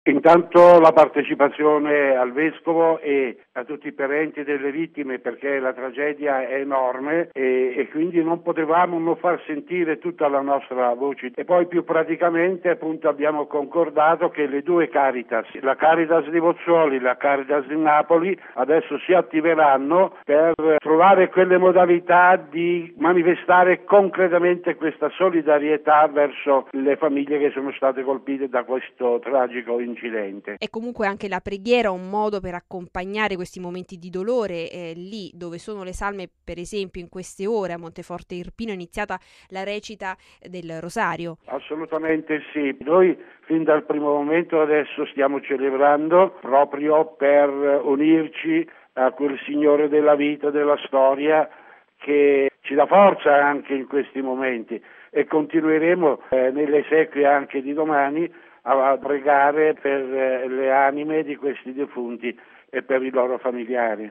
Intanto la partecipazione al Vescovo e a tutti i parenti delle vittime, perché la tragedia è enorme e quindi non potevamo non far sentire tutta la nostra voce. E poi più praticamente appunto abbiamo concordato che le due Caritas, la Caritas di Pozzuoli e la Caritas di Napoli, adesso si attiveranno per trovare quelle modalità di manifestare concretamente questa solidarietà verso le famiglie che sono state colpite da questo tragico incidente. E comunque anche la preghiera un modo per accompagnare questi momenti di dolore, lì dove sono le salme, per esempio in queste ore a Monteforte Irpino è iniziata la recita del Rosario. Assolutamente sì, noi fin dal primo momento adesso stiamo celebrando proprio per unirci a quel Signore della vita, della storia, che ci dà forza anche in questi momenti, e continueremo nelle esequie anche di domani a pregare per le anime di questi defunti e per i loro familiari.